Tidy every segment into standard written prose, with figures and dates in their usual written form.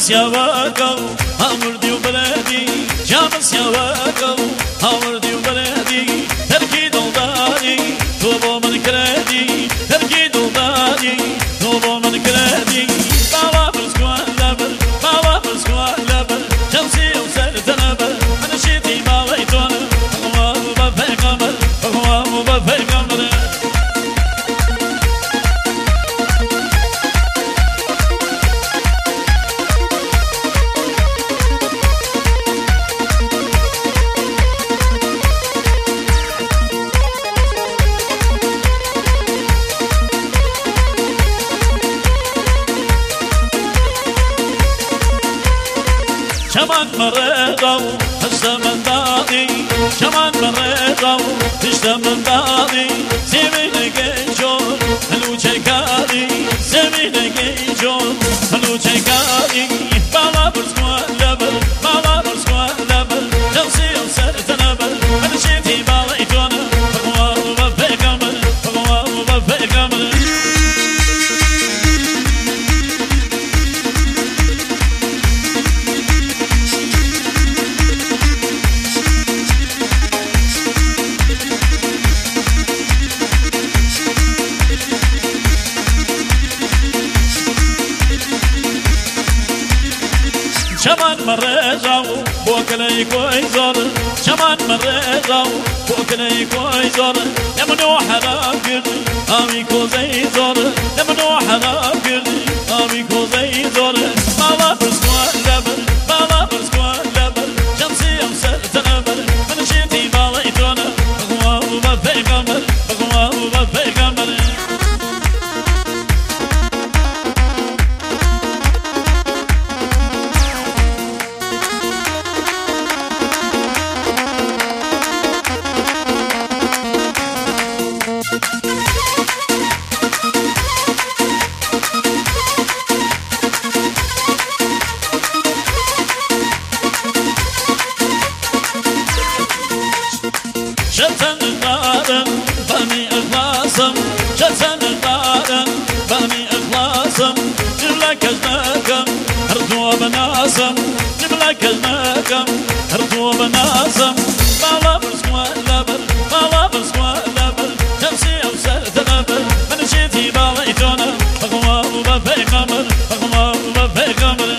سیاوکو آوردی و بلدی جام سیاوکو آوردی و بلدی ترکی دلداری تو با من کردی ترکی دلداری تو با من کردی بالا برسکوان لبر بالا برسکوان لبر شمسی و سرتن بر من شیدی بالای تونه بخوام و بفیقمر بخوام و بفیقمر شمان مريضة وحشت من داضي شمان مريضة وحشت من داضي سيبي لقي جون هلو شكاري سيبي لقي جون هلو شكاري بالا برسكوان لبر بالا برسكوان لبر جلسي وسرت نبر من شيتي بالا يتوانا بقوار وبفي قمر بقوار وبفي قمر شمان مريضة بوكلي كوي زور شمان مريضة بوكلي كوي زور لمنو حرام كردي آمي كو زي زور لمنو حرام كردي آمي كو زي زور بالا برسكوان لبر بالا برسكوان لبر شمسي وسرت نبر من شيتي بالا يتوانا بخواه وبفي قمر بخواه وبفي قمر شتن الدارن بني إخلاصم شتن الدارن بني إخلاصم جبلك أجناكم هردوا بناسم جبلك أجناكم هردوا بناسم بالا برسكوان لبر بالا برسكوان لبر شمسي وسرت نبر من شيتي بالا يتونا بخواه وبفي قمر بخواه وبفي قمر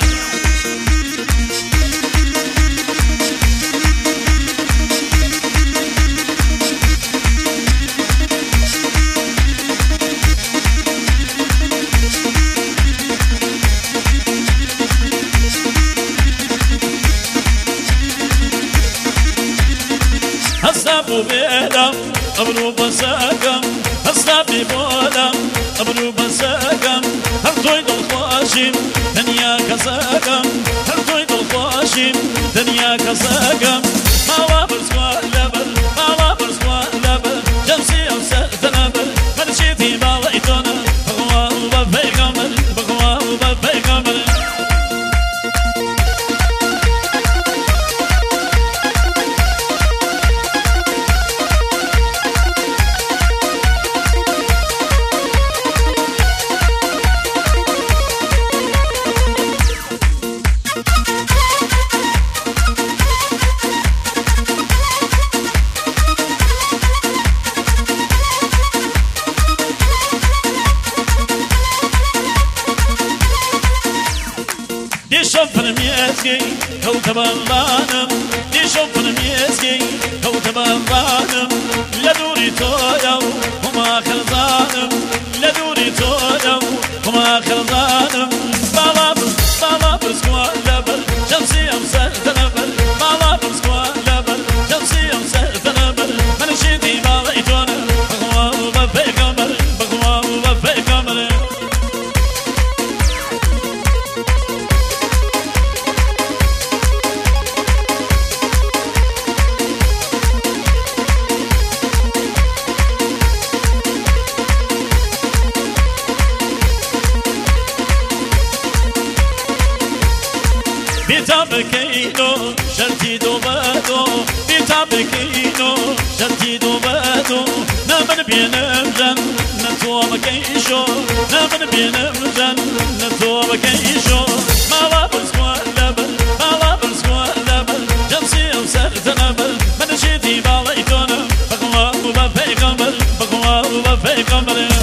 أصابوا بيدم أبرو بساكم أصابي بولم أبرو بساكم هل تويد الخواشم دنيا كساكم هل تويد الخواشم دنيا كساكم ما وابرس لبر ما وابرس لبر جمسي أو سرت نبر من شيتي بالايتونا بخواه وبفي قمر بخواه وبفي قمر ديشو فرميسكي كوكب الغانم ديشو فرميسكي كوكب الغانم لدوري تويو هما خرزانم لدوري تويو هما خرزانم بالا برسكوان لبر شمسي وسرت نبر بالا برسكوان لبر شمسي وسرت نبر من شيتي بالا يتوانا بخواه وبفي قمر بخواه وبفي قمر بكينو شرتي دوباتو بكينو شرتي دوباتو نمن بينم جن نتو مكيشو نمن بينم جن نتو مكيشو ما وابس پیغمبر